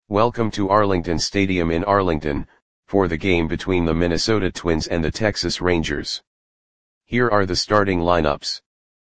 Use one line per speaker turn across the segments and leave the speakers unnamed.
Welcome to Arlington Stadium in Arlington, for the game between the Minnesota Twins and the Texas Rangers. Here are the starting lineups.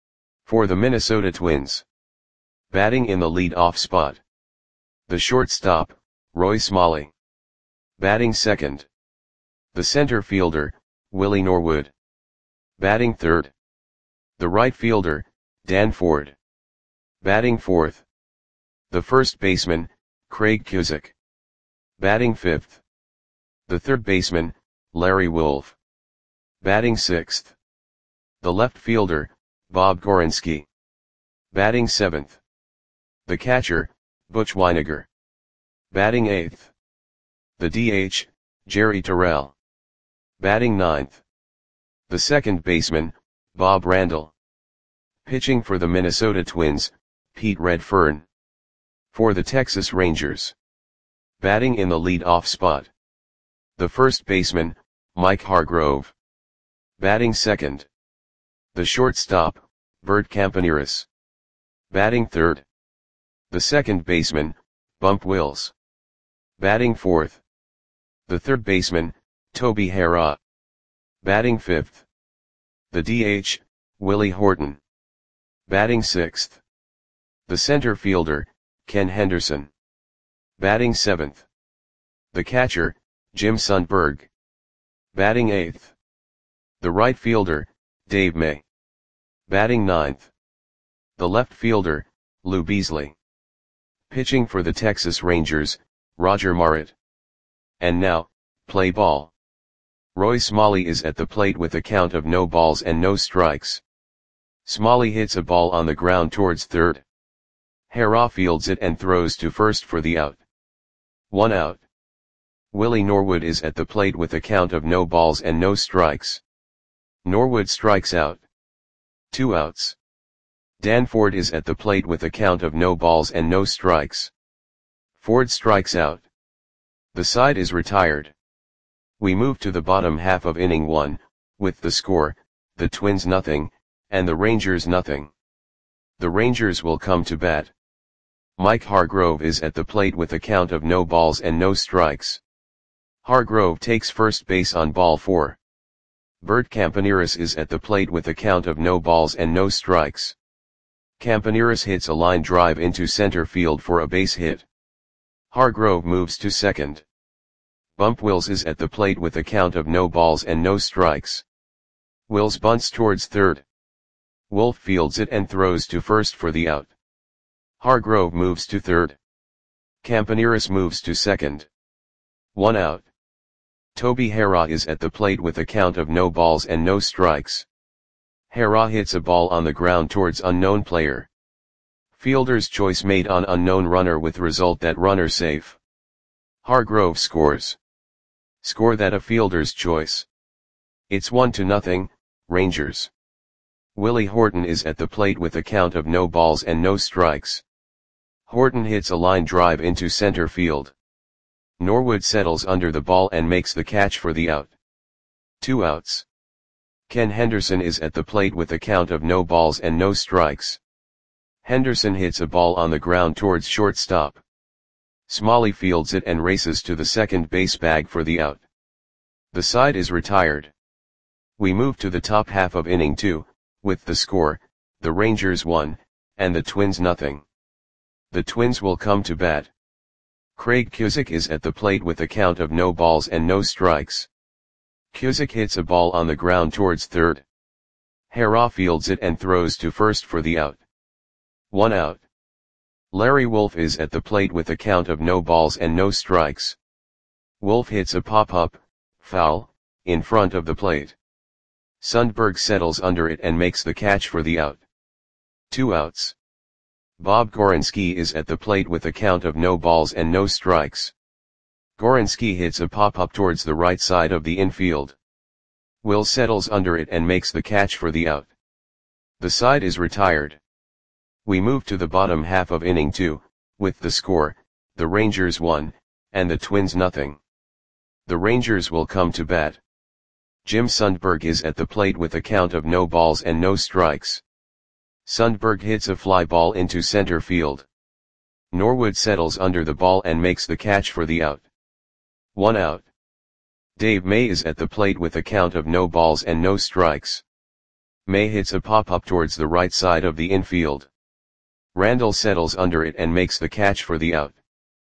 For the Minnesota Twins. Batting in the lead-off spot. The shortstop, Roy Smalley. Batting second. The center fielder, Willie Norwood. Batting third. The right fielder, Dan Ford. Batting fourth. The first baseman, Craig Cusick. Batting fifth. The third baseman, Larry Wolff. Batting sixth. The left fielder, Bob Gorenski. Batting seventh. The catcher, Butch Wynegar. Batting eighth. The DH, Jerry Terrell. Batting ninth. The second baseman, Bob Randall. Pitching for the Minnesota Twins, Pete Redfern. For the Texas Rangers. Batting in the lead-off spot. The first baseman, Mike Hargrove. Batting second. The shortstop, Bert Campaneris. Batting third. The second baseman, Bump Wills. Batting fourth. The third baseman, Toby Harrah. Batting fifth. The DH, Willie Horton. Batting sixth. The center fielder, Ken Henderson. Batting seventh. The catcher, Jim Sundberg. Batting eighth. The right fielder, Dave May. Batting ninth. The left fielder, Lou Beasley. Pitching for the Texas Rangers, Roger Marit. And now, play ball. Roy Smalley is at the plate with a count of no balls and no strikes. Smalley hits a ball on the ground towards third. Harrah fields it and throws to first for the out. 1 out. Willie Norwood is at the plate with a count of no balls and no strikes. Norwood strikes out. 2 outs. Dan Ford is at the plate with a count of no balls and no strikes. Ford strikes out. The side is retired. We move to the bottom half of inning 1, with the score, the Twins nothing, and the Rangers nothing. The Rangers will come to bat. Mike Hargrove is at the plate with a count of no balls and no strikes. Hargrove takes first base on ball 4. Bert Campaneris is at the plate with a count of no balls and no strikes. Campaneris hits a line drive into center field for a base hit. Hargrove moves to second. Bump Wills is at the plate with a count of no balls and no strikes. Wills bunts towards third. Wolff fields it and throws to first for the out. Hargrove moves to third. Campaneris moves to second. 1 out. Toby Harrah is at the plate with a count of no balls and no strikes. Harrah hits a ball on the ground towards unknown player. Fielder's choice made on unknown runner with result that runner safe. Hargrove scores. Score that a fielder's choice. It's 1-0, Rangers. Willie Horton is at the plate with a count of no balls and no strikes. Horton hits a line drive into center field. Norwood settles under the ball and makes the catch for the out. 2 outs. Ken Henderson is at the plate with a count of no balls and no strikes. Henderson hits a ball on the ground towards shortstop. Smalley fields it and races to the second base bag for the out. The side is retired. We move to the top half of inning 2, with the score, the Rangers 1, and the Twins nothing. The Twins will come to bat. Craig Cusick is at the plate with a count of no balls and no strikes. Cusick hits a ball on the ground towards third. Harrah fields it and throws to first for the out. 1 out. Larry Wolff is at the plate with a count of no balls and no strikes. Wolff hits a pop-up, foul, in front of the plate. Sundberg settles under it and makes the catch for the out. 2 outs. Bob Gorenski is at the plate with a count of no balls and no strikes. Gorenski hits a pop-up towards the right side of the infield. Will settles under it and makes the catch for the out. The side is retired. We move to the bottom half of inning 2, with the score, the Rangers 1, and the Twins nothing. The Rangers will come to bat. Jim Sundberg is at the plate with a count of no balls and no strikes. Sundberg hits a fly ball into center field. Norwood settles under the ball and makes the catch for the out. 1 out. Dave May is at the plate with a count of no balls and no strikes. May hits a pop-up towards the right side of the infield. Randall settles under it and makes the catch for the out.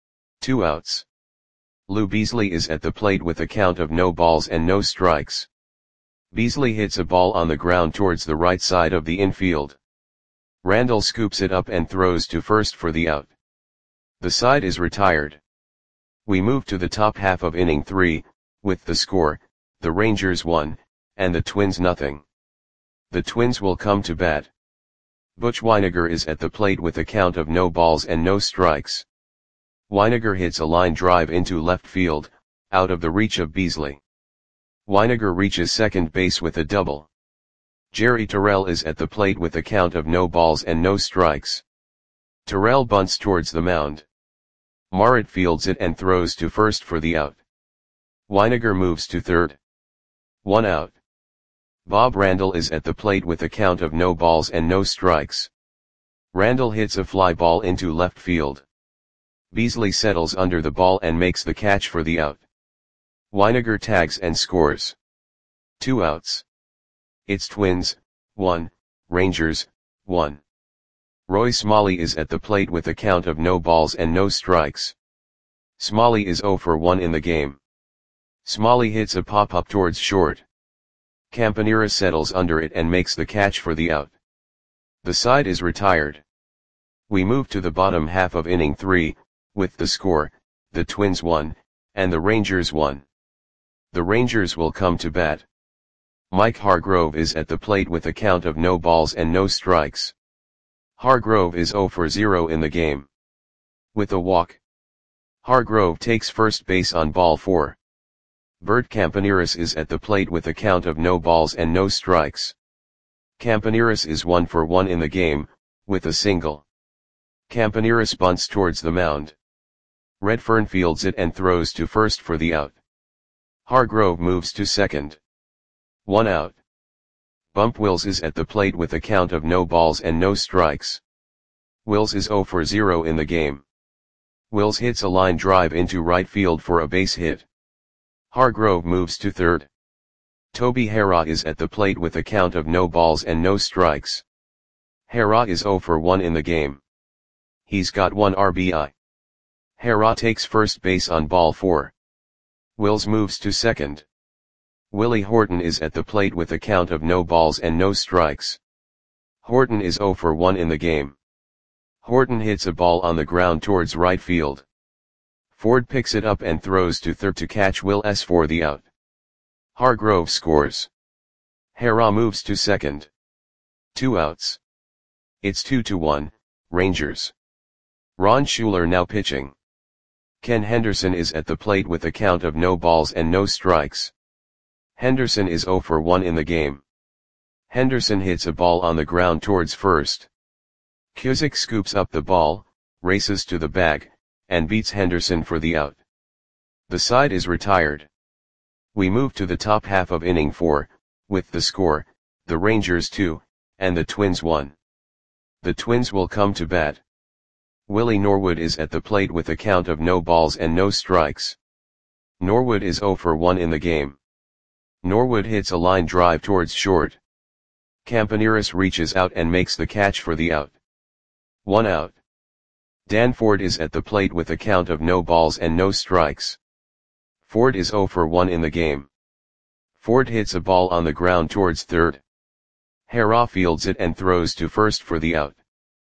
2 outs. Lou Beasley is at the plate with a count of no balls and no strikes. Beasley hits a ball on the ground towards the right side of the infield. Randall scoops it up and throws to first for the out. The side is retired. We move to the top half of inning 3, with the score, the Rangers 1, and the Twins nothing. The Twins will come to bat. Butch Wynegar is at the plate with a count of no balls and no strikes. Wynegar hits a line drive into left field, out of the reach of Beasley. Wynegar reaches second base with a double. Jerry Terrell is at the plate with a count of no balls and no strikes. Terrell bunts towards the mound. Marrett fields it and throws to first for the out. Wynegar moves to third. 1 out. Bob Randall is at the plate with a count of no balls and no strikes. Randall hits a fly ball into left field. Beasley settles under the ball and makes the catch for the out. Wynegar tags and scores. 2 outs. It's Twins, 1, Rangers, 1. Roy Smalley is at the plate with a count of no balls and no strikes. Smalley is 0 for 1 in the game. Smalley hits a pop-up towards short. Campanera settles under it and makes the catch for the out. The side is retired. We move to the bottom half of inning 3, with the score, the Twins 1, and the Rangers 1. The Rangers will come to bat. Mike Hargrove is at the plate with a count of no balls and no strikes. Hargrove is 0 for 0 in the game. With a walk. Hargrove takes first base on ball 4. Bert Campaneris is at the plate with a count of no balls and no strikes. Campaneris is 1 for 1 in the game, with a single. Campaneris bunts towards the mound. Redfern fields it and throws to first for the out. Hargrove moves to second. 1 out. Bump Wills is at the plate with a count of no balls and no strikes. Wills is 0 for 0 in the game. Wills hits a line drive into right field for a base hit. Hargrove moves to third. Toby Harrah is at the plate with a count of no balls and no strikes. Harrah is 0 for 1 in the game. He's got 1 RBI. Harrah takes first base on ball 4. Wills moves to second. Willie Horton is at the plate with a count of no balls and no strikes. Horton is 0 for 1 in the game. Horton hits a ball on the ground towards right field. Ford picks it up and throws to third to catch Wills for the out. Hargrove scores. Harrah moves to second. 2 outs. It's 2-1, Rangers. Ron Schuler now pitching. Ken Henderson is at the plate with a count of no balls and no strikes. Henderson is 0 for 1 in the game. Henderson hits a ball on the ground towards first. Cusick scoops up the ball, races to the bag, and beats Henderson for the out. The side is retired. We move to the top half of inning 4, with the score, the Rangers 2, and the Twins 1. The Twins will come to bat. Willie Norwood is at the plate with a count of no balls and no strikes. Norwood is 0 for 1 in the game. Norwood hits a line drive towards short. Campaneris reaches out and makes the catch for the out. 1 out. Dan Ford is at the plate with a count of no balls and no strikes. Ford is 0 for 1 in the game. Ford hits a ball on the ground towards third. Harrah fields it and throws to first for the out.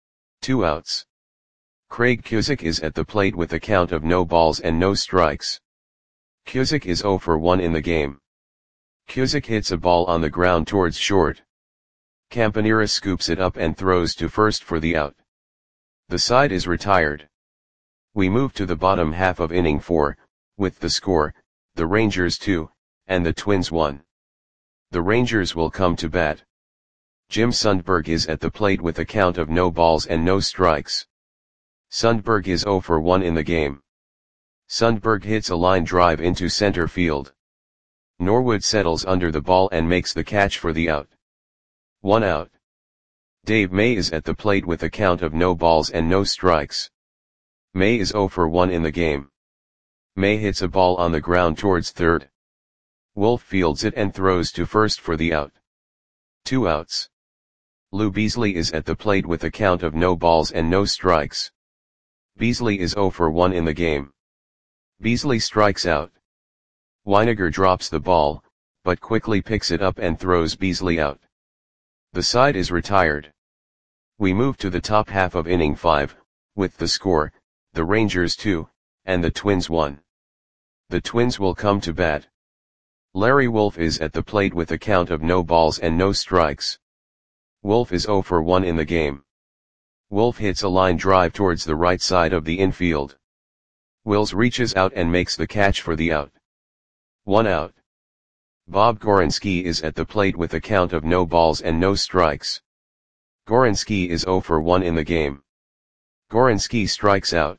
2 outs. Craig Cusick is at the plate with a count of no balls and no strikes. Cusick is 0 for 1 in the game. Cusick hits a ball on the ground towards short. Campanera scoops it up and throws to first for the out. The side is retired. We move to the bottom half of inning 4, with the score, the Rangers 2, and the Twins 1. The Rangers will come to bat. Jim Sundberg is at the plate with a count of no balls and no strikes. Sundberg is 0 for 1 in the game. Sundberg hits a line drive into center field. Norwood settles under the ball and makes the catch for the out. 1 out. Dave May is at the plate with a count of no balls and no strikes. May is 0 for 1 in the game. May hits a ball on the ground towards third. Wolf fields it and throws to first for the out. 2 outs. Lou Beasley is at the plate with a count of no balls and no strikes. Beasley is 0 for 1 in the game. Beasley strikes out. Weiniger drops the ball, but quickly picks it up and throws Beasley out. The side is retired. We move to the top half of inning 5, with the score, the Rangers 2, and the Twins 1. The Twins will come to bat. Larry Wolf is at the plate with a count of no balls and no strikes. Wolf is 0 for 1 in the game. Wolf hits a line drive towards the right side of the infield. Wills reaches out and makes the catch for the out. 1 out. Bob Gorenski is at the plate with a count of no balls and no strikes. Gorenski is 0 for 1 in the game. Gorenski strikes out.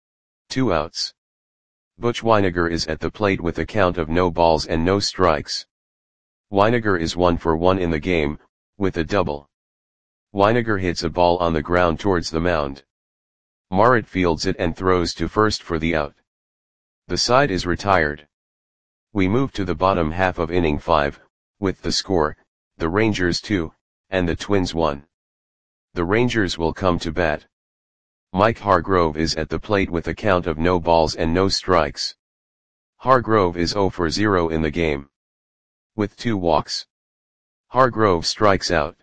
2 outs. Butch Weiniger is at the plate with a count of no balls and no strikes. Weiniger is 1 for 1 in the game, with a double. Weiniger hits a ball on the ground towards the mound. Marit fields it and throws to first for the out. The side is retired. We move to the bottom half of inning 5, with the score, the Rangers 2, and the Twins 1. The Rangers will come to bat. Mike Hargrove is at the plate with a count of no balls and no strikes. Hargrove is 0 for 0 in the game. With 2 walks. Hargrove strikes out.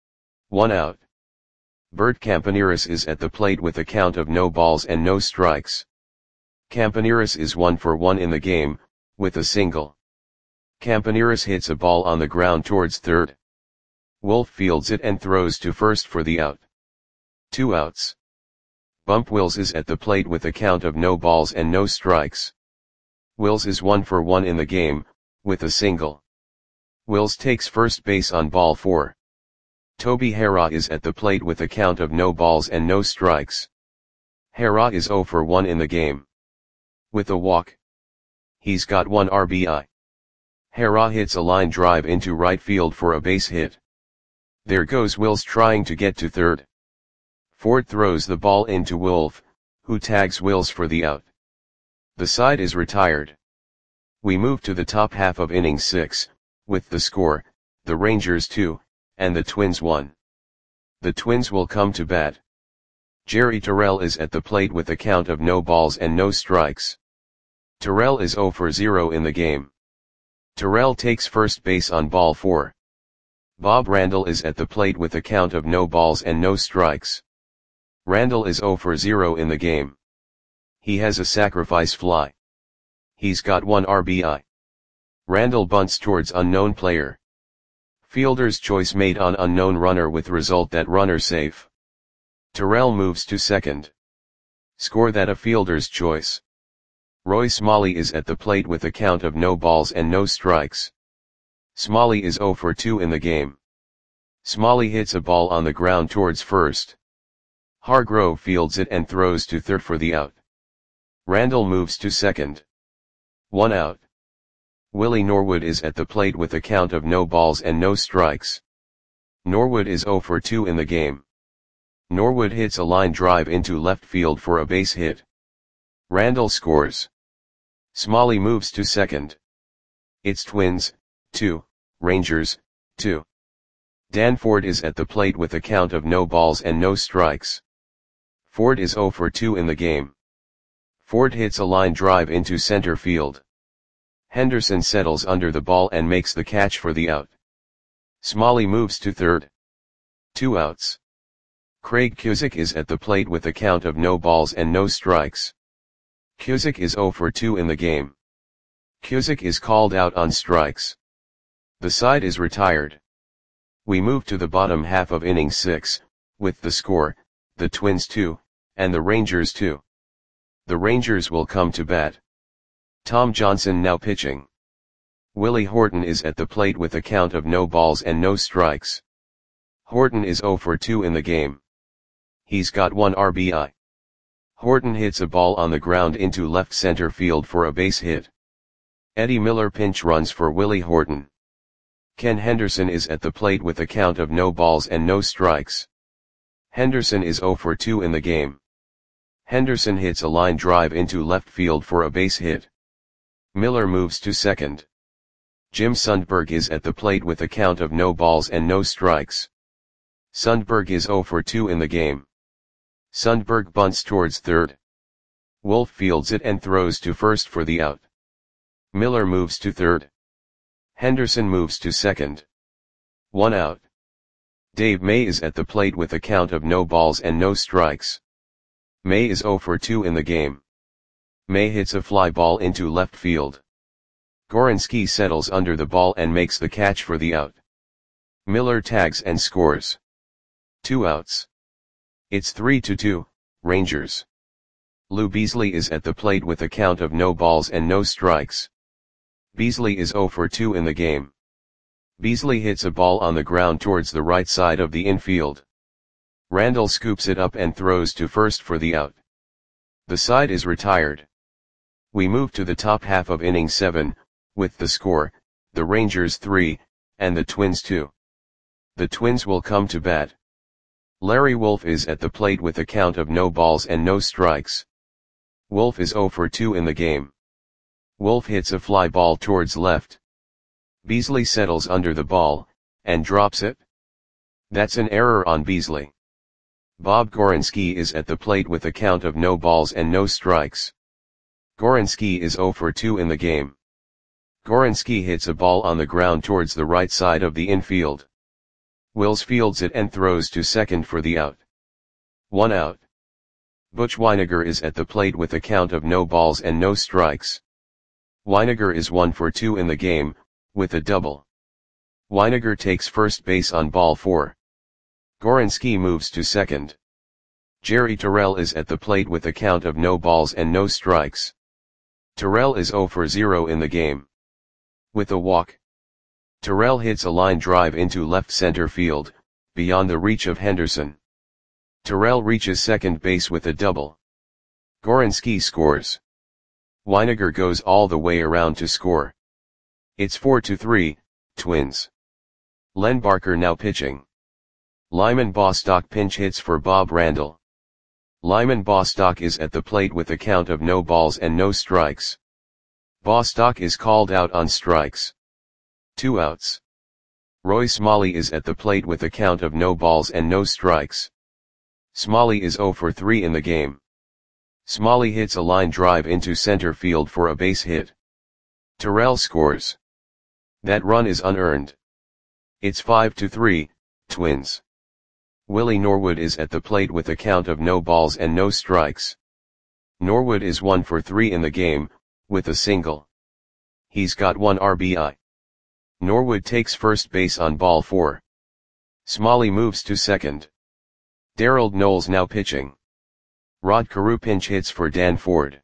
1 out. Bert Campaneris is at the plate with a count of no balls and no strikes. Campaneris is 1 for 1 in the game, with a single. Campaneris hits a ball on the ground towards third. Wolf fields it and throws to first for the out. 2 outs. Bump Wills is at the plate with a count of no balls and no strikes. Wills is 1 for 1 in the game, with a single. Wills takes first base on ball 4. Toby Harrah is at the plate with a count of no balls and no strikes. Harrah is 0 for 1 in the game. With a walk. He's got 1 RBI. Harrah hits a line drive into right field for a base hit. There goes Wills trying to get to third. Ford throws the ball into Wolf, who tags Wills for the out. The side is retired. We move to the top half of inning 6, with the score, the Rangers 2, and the Twins 1. The Twins will come to bat. Jerry Terrell is at the plate with a count of no balls and no strikes. Terrell is 0 for 0 in the game. Terrell takes first base on ball 4. Bob Randall is at the plate with a count of no balls and no strikes. Randall is 0 for 0 in the game. He has a sacrifice fly. He's got 1 RBI. Randall bunts towards unknown player. Fielder's choice made on unknown runner with result that runner safe. Terrell moves to second. Score that a fielder's choice. Roy Smalley is at the plate with a count of no balls and no strikes. Smalley is 0 for 2 in the game. Smalley hits a ball on the ground towards first. Hargrove fields it and throws to third for the out. Randall moves to second. 1 out. Willie Norwood is at the plate with a count of no balls and no strikes. Norwood is 0 for 2 in the game. Norwood hits a line drive into left field for a base hit. Randall scores. Smalley moves to second. It's Twins, 2, Rangers, 2. Dan Ford is at the plate with a count of no balls and no strikes. Ford is 0 for 2 in the game. Ford hits a line drive into center field. Henderson settles under the ball and makes the catch for the out. Smalley moves to third. 2 outs. Craig Cusick is at the plate with a count of no balls and no strikes. Cusick is 0 for 2 in the game. Cusick is called out on strikes. The side is retired. We move to the bottom half of inning 6, with the score, the Twins 2, and the Rangers 2. The Rangers will come to bat. Tom Johnson now pitching. Willie Horton is at the plate with a count of no balls and no strikes. Horton is 0 for 2 in the game. He's got 1 RBI. Horton hits a ball on the ground into left center field for a base hit. Eddie Miller pinch runs for Willie Horton. Ken Henderson is at the plate with a count of no balls and no strikes. Henderson is 0 for 2 in the game. Henderson hits a line drive into left field for a base hit. Miller moves to second. Jim Sundberg is at the plate with a count of no balls and no strikes. Sundberg is 0 for 2 in the game. Sundberg bunts towards third. Wolf fields it and throws to first for the out. Miller moves to third. Henderson moves to second. 1 out. Dave May is at the plate with a count of no balls and no strikes. May is 0 for 2 in the game. May hits a fly ball into left field. Goransky settles under the ball and makes the catch for the out. Miller tags and scores. 2 outs. It's 3-2, Rangers. Lou Beasley is at the plate with a count of no balls and no strikes. Beasley is 0 for 2 in the game. Beasley hits a ball on the ground towards the right side of the infield. Randall scoops it up and throws to first for the out. The side is retired. We move to the top half of inning 7, with the score, the Rangers 3, and the Twins 2. The Twins will come to bat. Larry Wolf is at the plate with a count of no balls and no strikes. Wolf is 0 for 2 in the game. Wolf hits a fly ball towards left. Beasley settles under the ball, and drops it. That's an error on Beasley. Bob Goransky is at the plate with a count of no balls and no strikes. Goransky is 0 for 2 in the game. Goransky hits a ball on the ground towards the right side of the infield. Wills fields it and throws to second for the out. 1 out. Butch Wynegar is at the plate with a count of no balls and no strikes. Wynegar is 1 for 2 in the game, with a double. Wynegar takes first base on ball 4. Goransky moves to second. Jerry Terrell is at the plate with a count of no balls and no strikes. Terrell is 0 for 0 in the game. With a walk. Terrell hits a line drive into left center field, beyond the reach of Henderson. Terrell reaches second base with a double. Goransky scores. Wynegar goes all the way around to score. It's 4-3, Twins. Len Barker now pitching. Lyman Bostock pinch hits for Bob Randall. Lyman Bostock is at the plate with a count of no balls and no strikes. Bostock is called out on strikes. 2 outs. Roy Smalley is at the plate with a count of no balls and no strikes. Smalley is 0 for 3 in the game. Smalley hits a line drive into center field for a base hit. Terrell scores. That run is unearned. It's 5-3, Twins. Willie Norwood is at the plate with a count of no balls and no strikes. Norwood is 1 for 3 in the game, with a single. He's got 1 RBI. Norwood takes first base on ball 4. Smalley moves to second. Darrell Knowles now pitching. Rod Carew pinch hits for Dan Ford.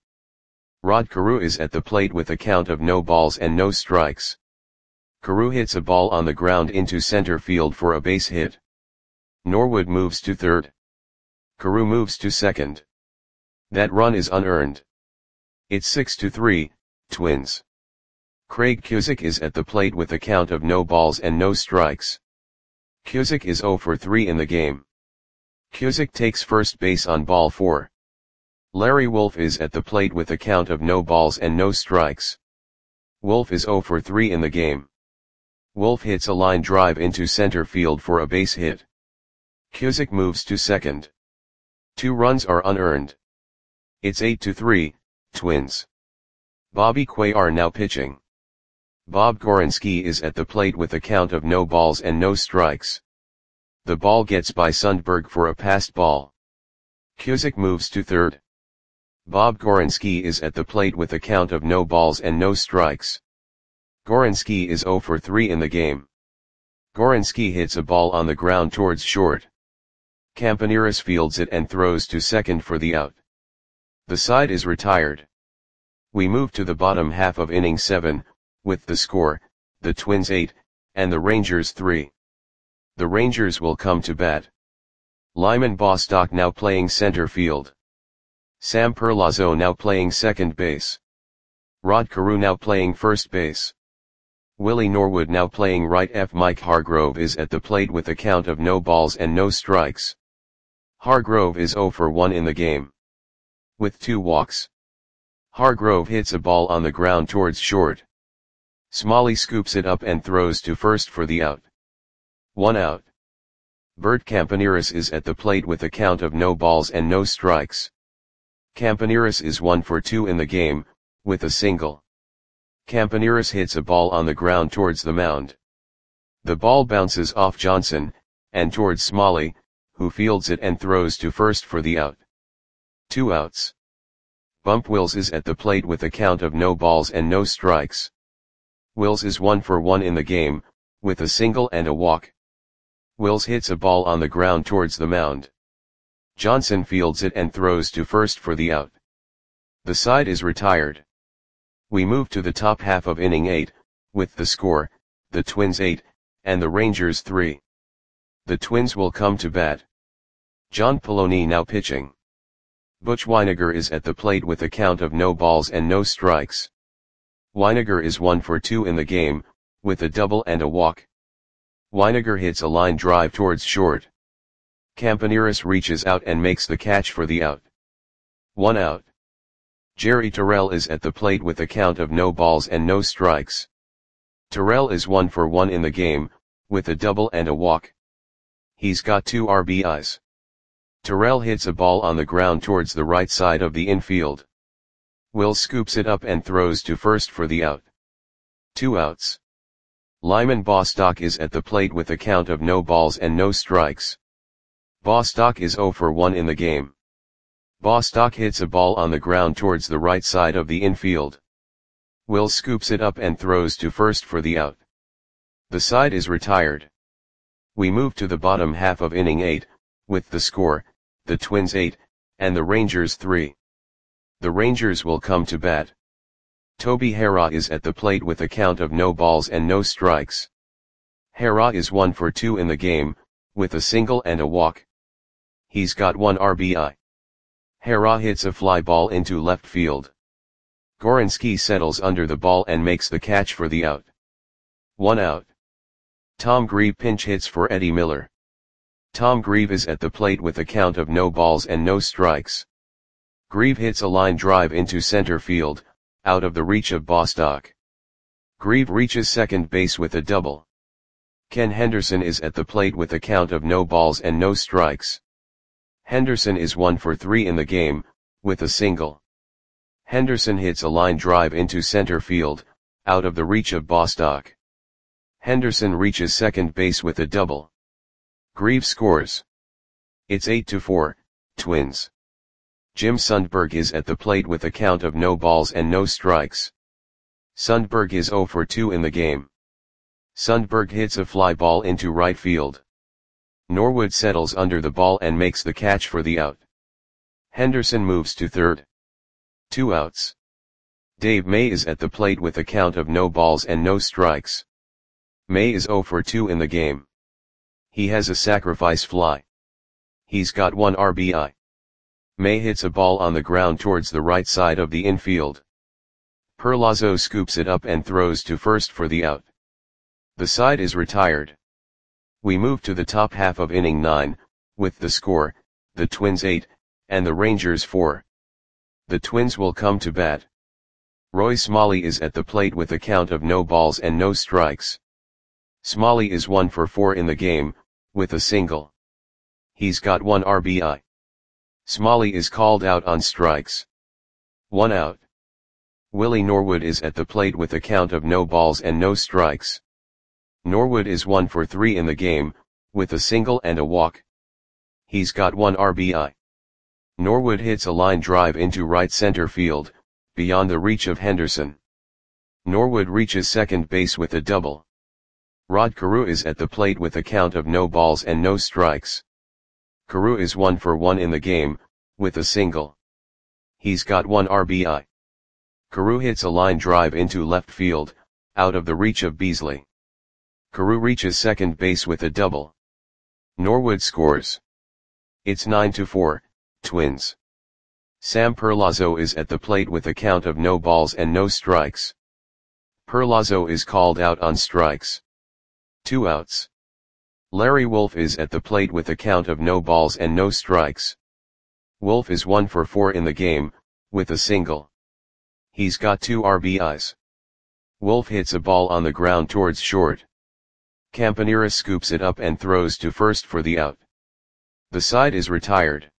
Rod Carew is at the plate with a count of no balls and no strikes. Carew hits a ball on the ground into center field for a base hit. Norwood moves to third. Carew moves to second. That run is unearned. It's 6-3, Twins. Craig Cusick is at the plate with a count of no balls and no strikes. Cusick is 0 for 3 in the game. Cusick takes first base on ball 4. Larry Wolf is at the plate with a count of no balls and no strikes. Wolf is 0 for 3 in the game. Wolf hits a line drive into center field for a base hit. Cusick moves to second. 2 runs are unearned. It's 8-3, Twins. Bobby Cuellar now pitching. Bob Goransky is at the plate with a count of no balls and no strikes. The ball gets by Sundberg for a passed ball. Cusick moves to third. Bob Goransky is at the plate with a count of no balls and no strikes. Goransky is 0 for 3 in the game. Goransky hits a ball on the ground towards short. Campaneris fields it and throws to second for the out. The side is retired. We move to the bottom half of inning 7, with the score, the Twins 8, and the Rangers 3. The Rangers will come to bat. Lyman Bostock now playing center field. Sam Perlazzo now playing second base. Rod Carew now playing first base. Willie Norwood now playing right. Mike Hargrove is at the plate with a count of no balls and no strikes. Hargrove is 0 for 1 in the game. with 2 walks. Hargrove hits a ball on the ground towards short. Smalley scoops it up and throws to first for the out. 1 out. Bert Campaneris is at the plate with a count of no balls and no strikes. Campaneris is 1 for 2 in the game, with a single. Campaneris hits a ball on the ground towards the mound. The ball bounces off Johnson, and towards Smalley, who fields it and throws to first for the out. 2 outs. Bump Wills is at the plate with a count of no balls and no strikes. Wills is 1 for 1 in the game, with a single and a walk. Wills hits a ball on the ground towards the mound. Johnson fields it and throws to first for the out. The side is retired. We move to the top half of inning 8, with the score, the Twins 8, and the Rangers 3. The Twins will come to bat. John Poloni now pitching. Butch Wynegar is at the plate with a count of no balls and no strikes. Wynegar is 1 for 2 in the game, with a double and a walk. Wynegar hits a line drive towards short. Campaneris reaches out and makes the catch for the out. 1 out. Jerry Terrell is at the plate with a count of no balls and no strikes. Terrell is 1 for 1 in the game, with a double and a walk. He's got 2 RBIs. Terrell hits a ball on the ground towards the right side of the infield. Wills scoops it up and throws to first for the out. 2 outs. Lyman Bostock is at the plate with a count of no balls and no strikes. Bostock is 0 for 1 in the game. Bostock hits a ball on the ground towards the right side of the infield. Wills scoops it up and throws to first for the out. The side is retired. We move to the bottom half of inning 8, with the score, the Twins 8, and the Rangers 3. The Rangers will come to bat. Toby Harrah is at the plate with a count of no balls and no strikes. Harrah is 1 for 2 in the game, with a single and a walk. He's got 1 RBI. Harrah hits a fly ball into left field. Goransky settles under the ball and makes the catch for the out. 1 out. Tom Grieve pinch hits for Eddie Miller. Tom Grieve is at the plate with a count of no balls and no strikes. Grieve hits a line drive into center field, out of the reach of Bostock. Grieve reaches second base with a double. Ken Henderson is at the plate with a count of no balls and no strikes. Henderson is 1 for 3 in the game, with a single. Henderson hits a line drive into center field, out of the reach of Bostock. Henderson reaches second base with a double. Grieve scores. It's 8-4, Twins. Jim Sundberg is at the plate with a count of no balls and no strikes. Sundberg is 0 for 2 in the game. Sundberg hits a fly ball into right field. Norwood settles under the ball and makes the catch for the out. Henderson moves to third. 2 outs. Dave May is at the plate with a count of no balls and no strikes. May is 0 for 2 in the game. He has a sacrifice fly. He's got 1 RBI. May hits a ball on the ground towards the right side of the infield. Perlazo scoops it up and throws to first for the out. The side is retired. We move to the top half of inning 9, with the score, the Twins 8, and the Rangers 4. The Twins will come to bat. Roy Smalley is at the plate with a count of no balls and no strikes. Smalley is 1 for 4 in the game, with a single. He's got 1 RBI. Smalley is called out on strikes. 1 out. Willie Norwood is at the plate with a count of no balls and no strikes. Norwood is 1 for 3 in the game, with a single and a walk. He's got 1 RBI. Norwood hits a line drive into right center field, beyond the reach of Henderson. Norwood reaches second base with a double. Rod Carew is at the plate with a count of no balls and no strikes. Carew is 1 for 1 in the game, with a single. He's got 1 RBI. Carew hits a line drive into left field, out of the reach of Beasley. Carew reaches second base with a double. Norwood scores. It's 9-4, Twins. Sam Perlazo is at the plate with a count of no balls and no strikes. Perlazo is called out on strikes. 2 outs. Larry Wolf is at the plate with a count of no balls and no strikes. Wolf is 1 for 4 in the game, with a single. He's got 2 RBIs. Wolf hits a ball on the ground towards short. Campaneris scoops it up and throws to first for the out. The side is retired.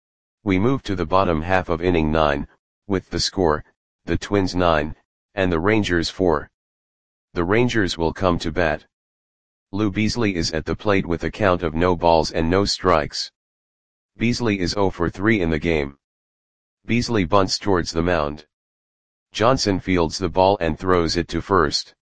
We move to the bottom half of inning 9, with the score, the Twins 9, and the Rangers 4. The Rangers will come to bat. Lou Beasley is at the plate with a count of no balls and no strikes. Beasley is 0 for 3 in the game. Beasley bunts towards the mound. Johnson fields the ball and throws it to first.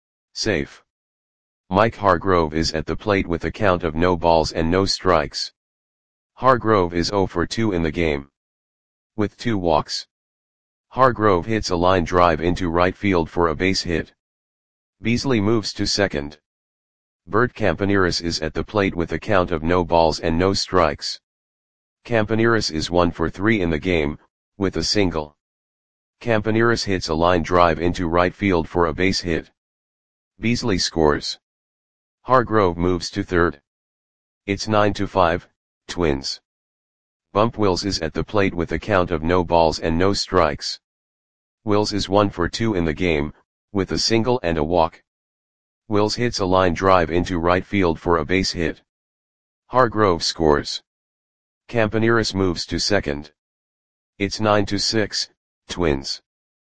Safe. Mike Hargrove is at the plate with a count of no balls and no strikes. Hargrove is 0 for 2 in the game. With 2 walks. Hargrove hits a line drive into right field for a base hit. Beasley moves to second. Bert Campaneris is at the plate with a count of no balls and no strikes. Campaneris is 1 for 3 in the game, with a single. Campaneris hits a line drive into right field for a base hit. Beasley scores. Hargrove moves to third. It's 9-5, Twins. Bump Wills is at the plate with a count of no balls and no strikes. Wills is 1 for 2 in the game, with a single and a walk. Wills hits a line drive into right field for a base hit. Hargrove scores. Campaneris moves to second. It's 9-6, Twins.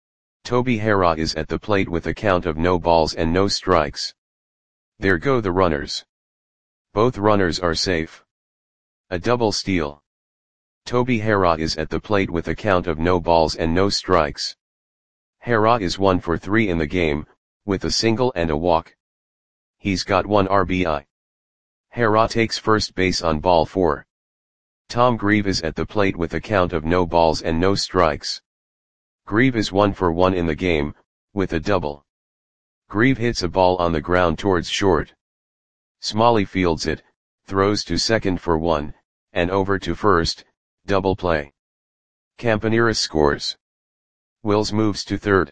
Toby Harrah is at the plate with a count of no balls and no strikes. There go the runners. Both runners are safe. A double steal. Toby Harrah is at the plate with a count of no balls and no strikes. Harrah is 1 for 3 in the game, with a single and a walk. He's got 1 RBI. Harrah takes first base on ball 4. Tom Grieve is at the plate with a count of no balls and no strikes. Grieve is 1 for 1 in the game, with a double. Grieve hits a ball on the ground towards short. Smalley fields it, throws to second for 1, and over to first, double play. Campaneris scores. Wills moves to third.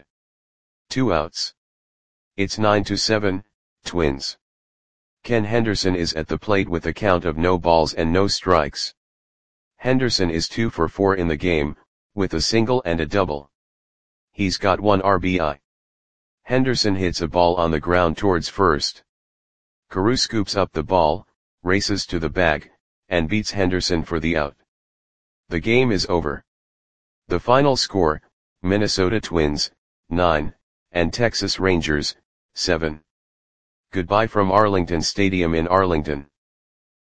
2 outs. It's 9-7, Twins. Ken Henderson is at the plate with a count of no balls and no strikes. Henderson is 2 for 4 in the game, with a single and a double. He's got 1 RBI. Henderson hits a ball on the ground towards first. Carew scoops up the ball, races to the bag, and beats Henderson for the out. The game is over. The final score, Minnesota Twins, 9, and Texas Rangers, 7. Goodbye from Arlington Stadium in Arlington.